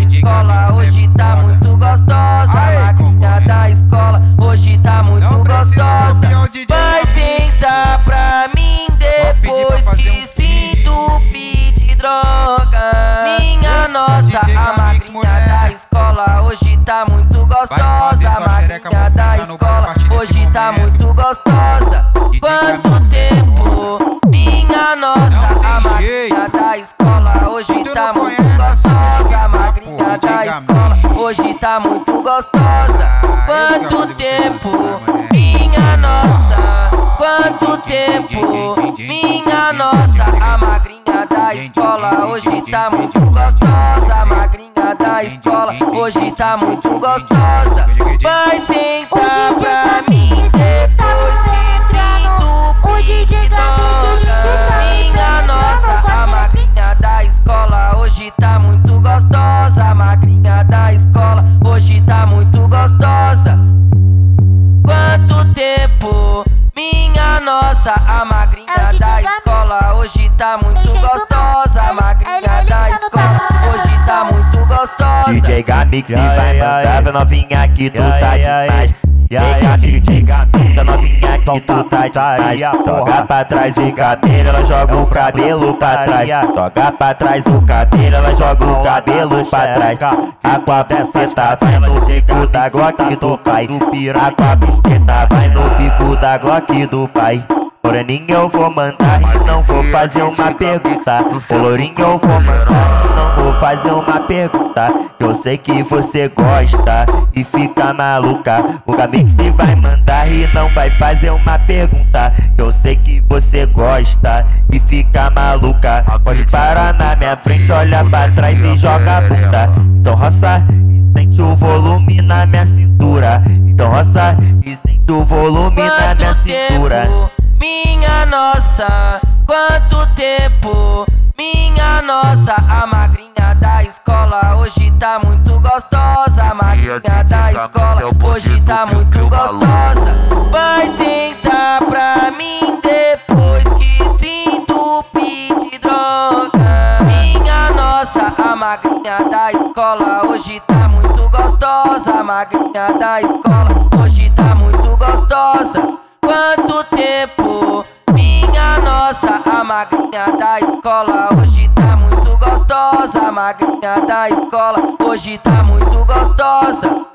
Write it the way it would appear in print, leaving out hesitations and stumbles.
escola hoje tá muito gostosa. A magrinha da escola hoje tá muito gostosa. Vai sentar pra mim depois que sinto pedir droga. Minha nossa, a magrinha da escola hoje tá muito gostosa. A magrinha da escola hoje tá muito gostosa. Quanto tempo? Minha nossa, a magrinha da escola hoje tá muito gostosa. A magrinha da escola hoje tá muito gostosa. Quanto tempo? Minha nossa, quanto tempo? Minha nossa, a magrinha da escola hoje tá muito gostosa. A magrinha da escola hoje tá muito gostosa. Vai sentar pra mim depois que sinto pedir droga. Minha nossa, a magrinha da escola hoje tá muito gostosa. A magrinha da escola hoje tá muito gostosa. Quanto tempo? Minha nossa, a magrinha da escola hoje tá muito gostosa. A magrinha da escola hoje tá muito gostosa. DJ Gamix vai mandar pra novinha que tu tá demais. DJ Gamix, a novinha que tu tá demais. Toca pra trás o cabelo, ela joga o cabelo pra trás. Toca pra trás o cabelo, ela joga o cabelo pra trás. A tua buceta vai no bico da Glock do pai. A tua buceta vai no bico da Glock do pai. Moreninho eu vou mandar e não vou fazer uma pergunta. Lourinho eu vou mandar e não vou fazer uma pergunta. Que eu sei que você gosta e fica maluca. O Gamix vai mandar e não vai fazer uma pergunta. Que eu sei que você gosta e fica maluca. Pode parar na minha frente, olha pra trás e joga a bunda. Então roça e sente o volume na minha cintura. Então roça e sente o volume na minha cintura. Minha nossa, quanto tempo? Minha nossa, a magrinha da escola hoje tá muito gostosa. A magrinha da escola hoje tá muito gostosa. Vai sentar pra mim depois que sinto pedir droga. Minha nossa, a magrinha da escola hoje tá muito gostosa. A magrinha da escola hoje tá muito gostosa. Quanto tempo? Minha nossa, a magrinha da escola hoje tá muito gostosa. A magrinha da escola hoje tá muito gostosa.